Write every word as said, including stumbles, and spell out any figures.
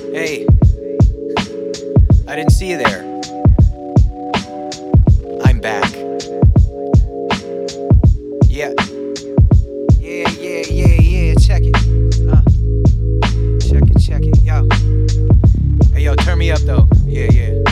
Hey, I didn't see you there. I'm back. Yeah. Yeah, yeah, yeah, yeah, check it. Uh, check it, check it, yo. Hey, yo, turn me up though. Yeah, yeah.